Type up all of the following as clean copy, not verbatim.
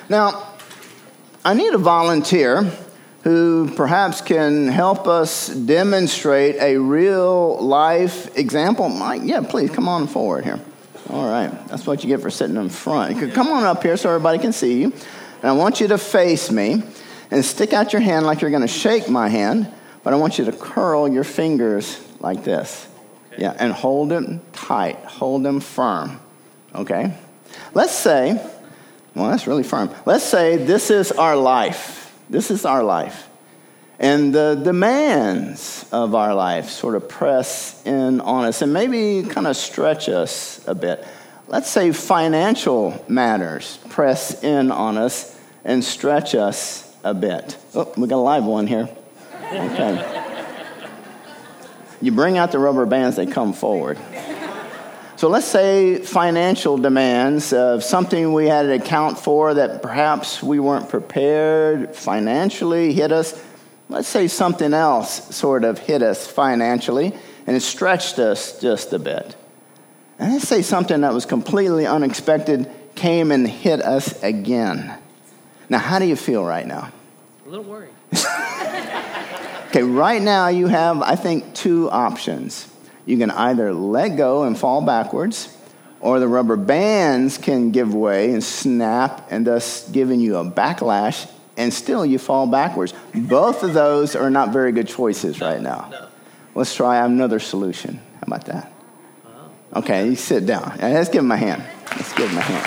Now, I need a volunteer who perhaps can help us demonstrate a real life example. Mike, yeah, please come on forward here. All right, that's what you get for sitting in front. You could come on up here so everybody can see you. And I want you to face me and stick out your hand like you're going to shake my hand, but I want you to curl your fingers like this. Okay. Yeah, and hold them tight, hold them firm. Okay? Let's say, well, that's really firm. Let's say this is our life. This is our life. And the demands of our life sort of press in on us and maybe kind of stretch us a bit. Let's say financial matters press in on us and stretch us a bit. Oh, we got a live one here. Okay. You bring out the rubber bands, they come forward. So let's say financial demands of something we had to account for that perhaps we weren't prepared financially hit us. Let's say something else sort of hit us financially and it stretched us just a bit. And let's say something that was completely unexpected came and hit us again. Now, how do you feel right now? A little worried. Okay, right now you have, I think, two options. You can either let go and fall backwards, or the rubber bands can give way and snap, and thus giving you a backlash, and still you fall backwards. Both of those are not very good choices right now. No. Let's try another solution. How about that? Okay, you sit down. Let's give him a hand. Let's give him a hand.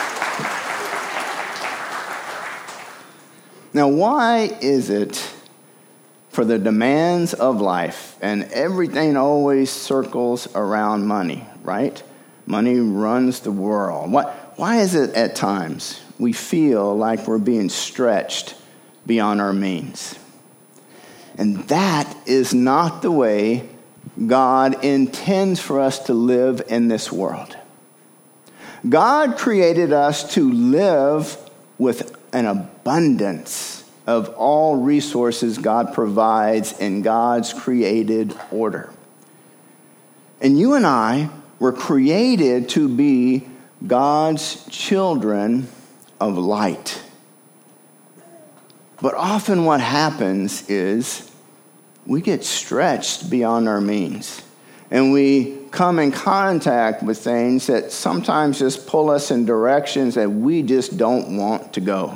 Now, why is it for the demands of life, and everything always circles around money, right? Money runs the world. Why is it at times we feel like we're being stretched beyond our means? And that is not the way God intends for us to live in this world. God created us to live with an abundance of all resources God provides in God's created order. And you and I were created to be God's children of light. But often what happens is we get stretched beyond our means. And we come in contact with things that sometimes just pull us in directions that we just don't want to go.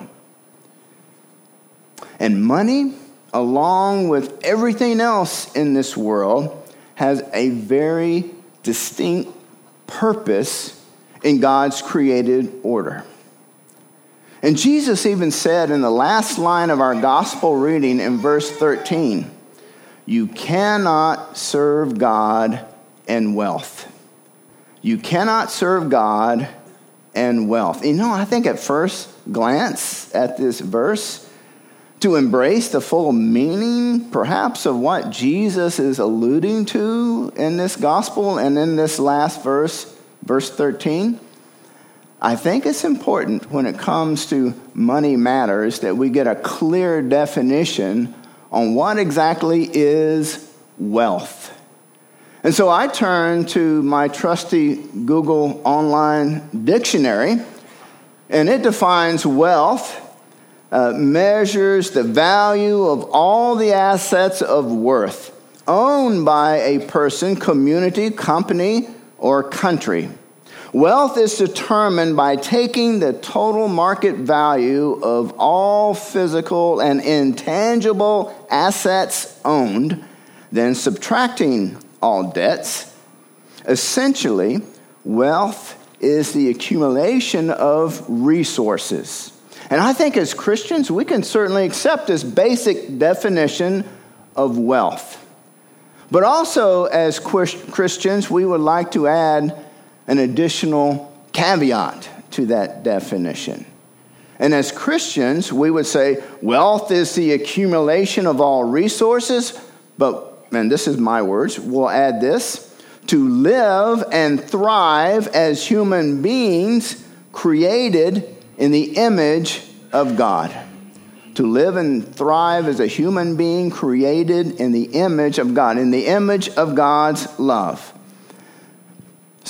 And money, along with everything else in this world, has a very distinct purpose in God's created order. And Jesus even said in the last line of our gospel reading in verse 13, you cannot serve God and wealth. You cannot serve God and wealth. You know, I think at first glance at this verse, to embrace the full meaning, perhaps, of what Jesus is alluding to in this gospel and in this last verse, verse 13, I think it's important when it comes to money matters that we get a clear definition on what exactly is wealth. And so I turn to my trusty Google online dictionary, and it defines wealth measures the value of all the assets of worth owned by a person, community, company, or country. Wealth is determined by taking the total market value of all physical and intangible assets owned, then subtracting all debts. Essentially, wealth is the accumulation of resources. And I think as Christians, we can certainly accept this basic definition of wealth. But also as Christians, we would like to add an additional caveat to that definition. And as Christians, we would say wealth is the accumulation of all resources, but, and this is my words, we'll add this, to live and thrive as human beings created in the image of God. To live and thrive as a human being created in the image of God, in the image of God's love.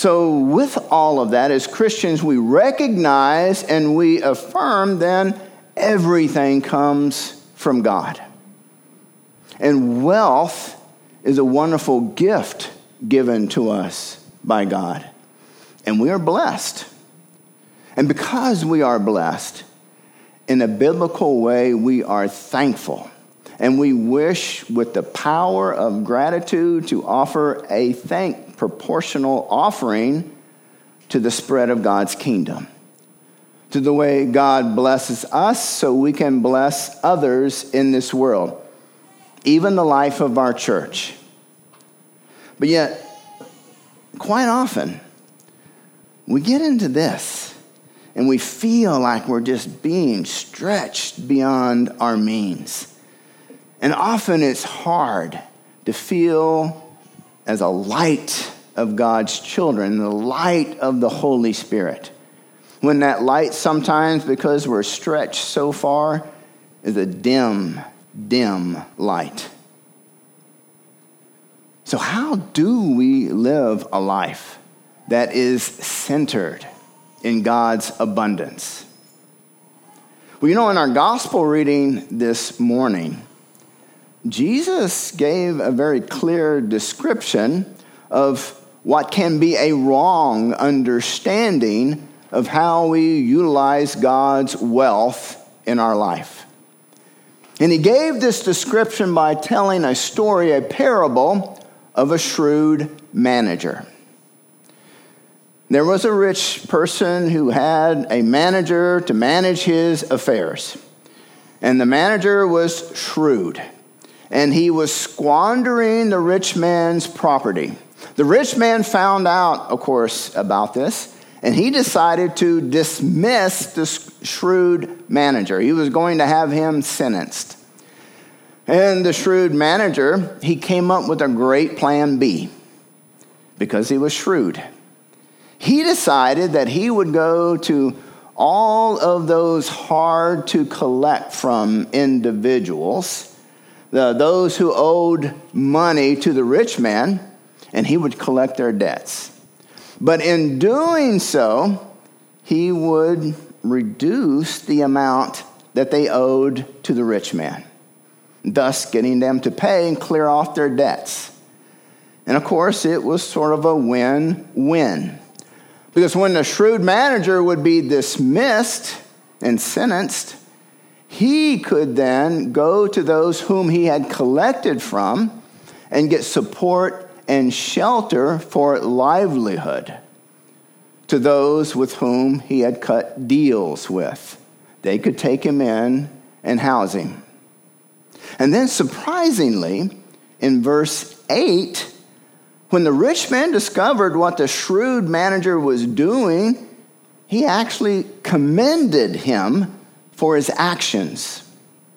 So with all of that, as Christians, we recognize and we affirm then everything comes from God. And wealth is a wonderful gift given to us by God. And we are blessed. And because we are blessed, in a biblical way, we are thankful. And we wish with the power of gratitude to offer a proportional offering to the spread of God's kingdom. To the way God blesses us so we can bless others in this world. Even the life of our church. But yet, quite often, we get into this and we feel like we're just being stretched beyond our means. And often it's hard to feel as a light of God's children, the light of the Holy Spirit. When that light sometimes, because we're stretched so far, is a dim light. So how do we live a life that is centered in God's abundance? Well, in our gospel reading this morning, Jesus gave a very clear description of what can be a wrong understanding of how we utilize God's wealth in our life. And he gave this description by telling a story, a parable of a shrewd manager. There was a rich person who had a manager to manage his affairs. And the manager was shrewd. And he was squandering the rich man's property. The rich man found out, of course, about this. And he decided to dismiss the shrewd manager. He was going to have him sentenced. And the shrewd manager, he came up with a great plan B. Because he was shrewd. He decided that he would go to all of those hard to collect from individuals, those who owed money to the rich man, and he would collect their debts. But in doing so, he would reduce the amount that they owed to the rich man, thus getting them to pay and clear off their debts. And of course, it was sort of a win-win. Because when the shrewd manager would be dismissed and sentenced, he could then go to those whom he had collected from and get support and shelter for livelihood to those with whom he had cut deals with. They could take him in and house him. And then surprisingly, in verse 8, when the rich man discovered what the shrewd manager was doing, he actually commended him for his actions.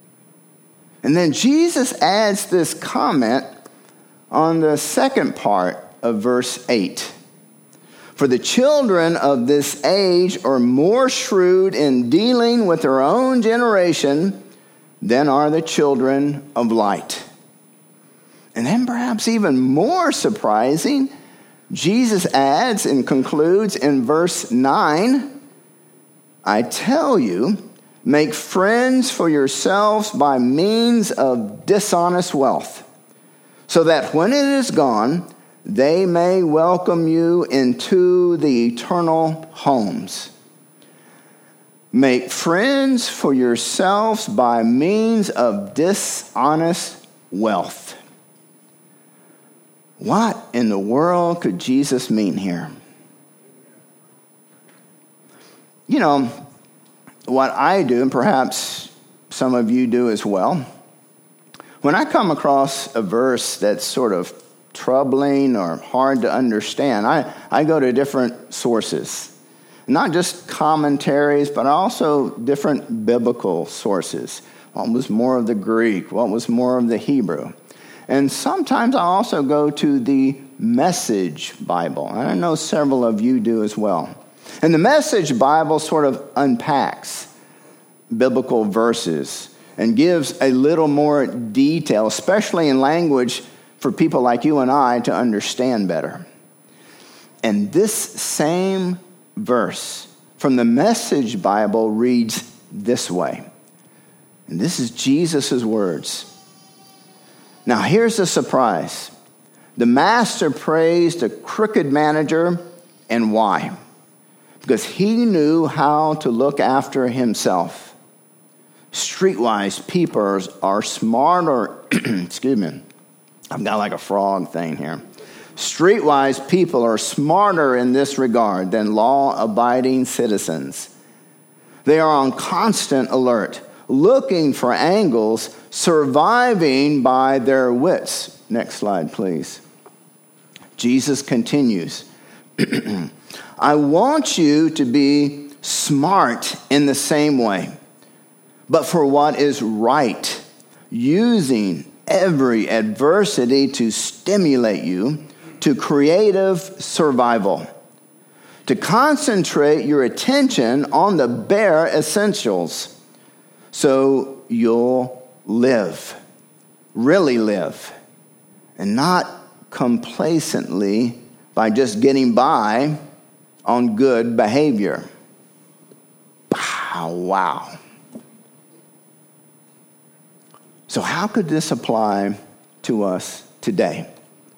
And then Jesus adds this comment on the second part of verse 8. For the children of this age are more shrewd in dealing with their own generation than are the children of light. And then perhaps even more surprising, Jesus adds and concludes in verse 9, I tell you, make friends for yourselves by means of dishonest wealth, so that when it is gone, they may welcome you into the eternal homes. Make friends for yourselves by means of dishonest wealth. What in the world could Jesus mean here? What I do, and perhaps some of you do as well, when I come across a verse that's sort of troubling or hard to understand, I go to different sources. Not just commentaries, but also different biblical sources. What was more of the Greek? What was more of the Hebrew? And sometimes I also go to the Message Bible. And I know several of you do as well. And the Message Bible sort of unpacks biblical verses and gives a little more detail, especially in language for people like you and I to understand better. And this same verse from the Message Bible reads this way. And this is Jesus' words. Now here's the surprise. The master praised a crooked manager, and why? Because he knew how to look after himself. Streetwise people are smarter, excuse me, I've got like a frog thing here. Streetwise people are smarter in this regard than law-abiding citizens. They are on constant alert, looking for angles, surviving by their wits. Next slide, please. Jesus continues, I want you to be smart in the same way, but for what is right, using every adversity to stimulate you to creative survival, to concentrate your attention on the bare essentials, so you'll live, really live, and not complacently by just getting by on good behavior. Wow. So how could this apply to us today?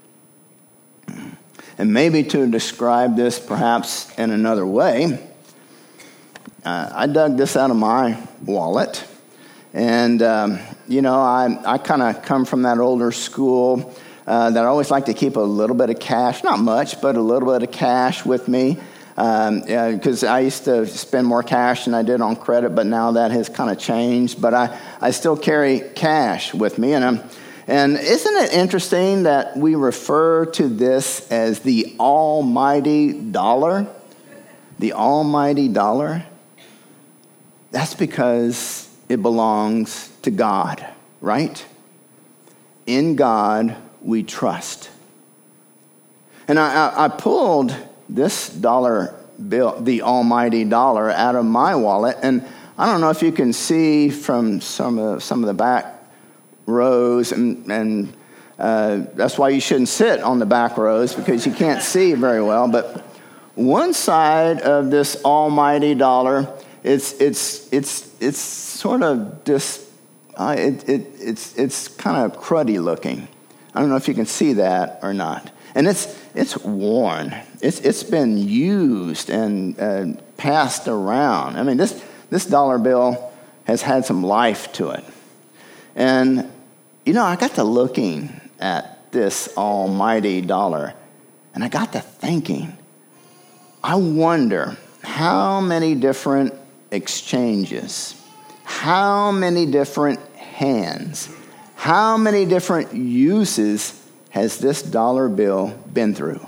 And maybe to describe this perhaps in another way, I dug this out of my wallet. And, I kind of come from that older school that I always like to keep a little bit of cash, not much, but a little bit of cash with me. Because I used to spend more cash than I did on credit, but now that has kind of changed. But I still carry cash with me. And isn't it interesting that we refer to this as the almighty dollar? The almighty dollar? That's because it belongs to God, right? In God we trust. And I pulled this dollar bill, the almighty dollar, out of my wallet. And I don't know if you can see from some of the back rows, and that's why you shouldn't sit on the back rows, because you can't see very well. But one side of this almighty dollar, it's sort of this, it's kind of cruddy looking. I don't know if you can see that or not. And it's worn. It's been used and passed around. I mean, this dollar bill has had some life to it. And, I got to looking at this almighty dollar, and I got to thinking, I wonder how many different exchanges, how many different hands, how many different uses has this dollar bill been through?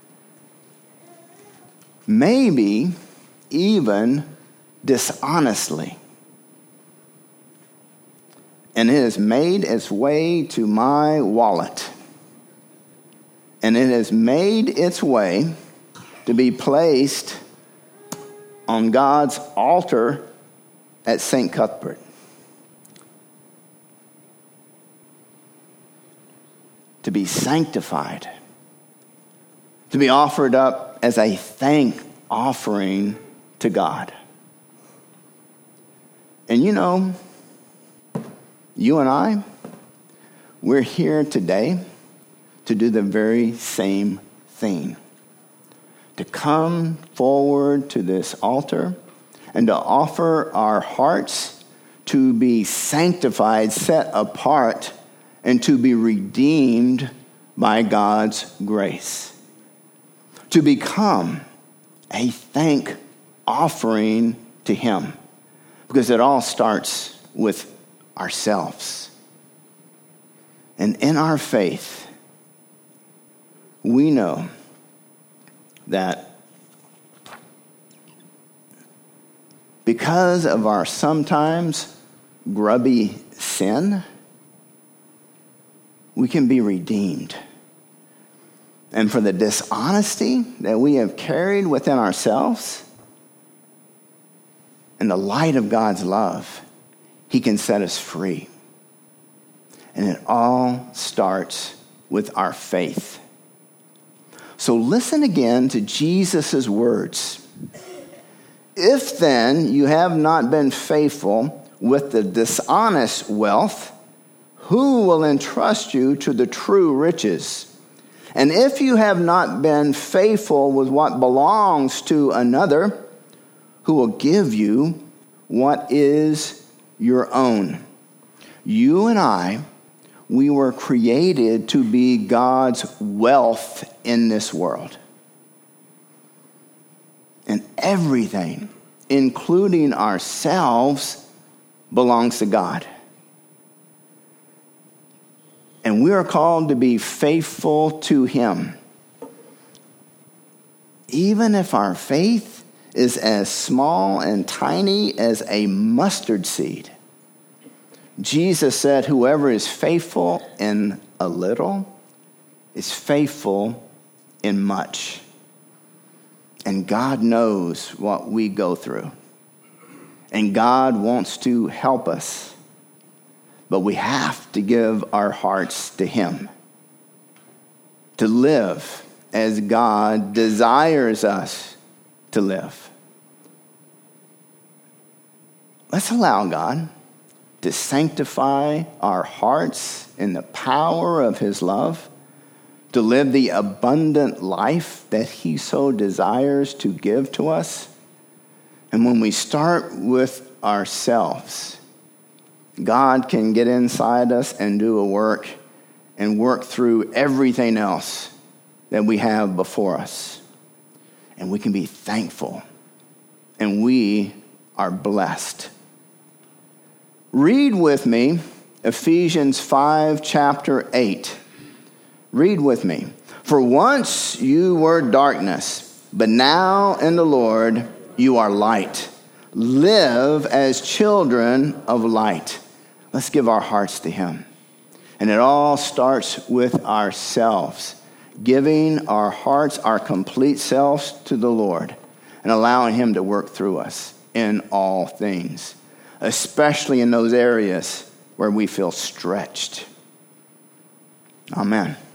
Maybe even dishonestly. And it has made its way to my wallet. And it has made its way to be placed on God's altar at St. Cuthbert. To be sanctified, to be offered up as a thank offering to God. And you and I, we're here today to do the very same thing. To come forward to this altar and to offer our hearts to be sanctified, set apart, and to be redeemed by God's grace. To become a thank offering to Him. Because it all starts with ourselves. And in our faith, we know that because of our sometimes grubby sin, we can be redeemed. And for the dishonesty that we have carried within ourselves, in the light of God's love, He can set us free. And it all starts with our faith. So listen again to Jesus' words. If then you have not been faithful with the dishonest wealth, who will entrust you to the true riches? And if you have not been faithful with what belongs to another, who will give you what is your own? You and I, we were created to be God's wealth in this world. And everything, including ourselves, belongs to God. And we are called to be faithful to Him. Even if our faith is as small and tiny as a mustard seed. Jesus said, whoever is faithful in a little is faithful in much. And God knows what we go through. And God wants to help us. But we have to give our hearts to Him. To live as God desires us to live. Let's allow God to sanctify our hearts in the power of His love, to live the abundant life that He so desires to give to us. And when we start with ourselves, God can get inside us and do a work and work through everything else that we have before us. And we can be thankful. And we are blessed. Read with me Ephesians 5, chapter 8. Read with me. For once you were darkness, but now in the Lord you are light. Live as children of light. Let's give our hearts to Him. And it all starts with ourselves. Giving our hearts, our complete selves to the Lord. And allowing Him to work through us in all things. Especially in those areas where we feel stretched. Amen.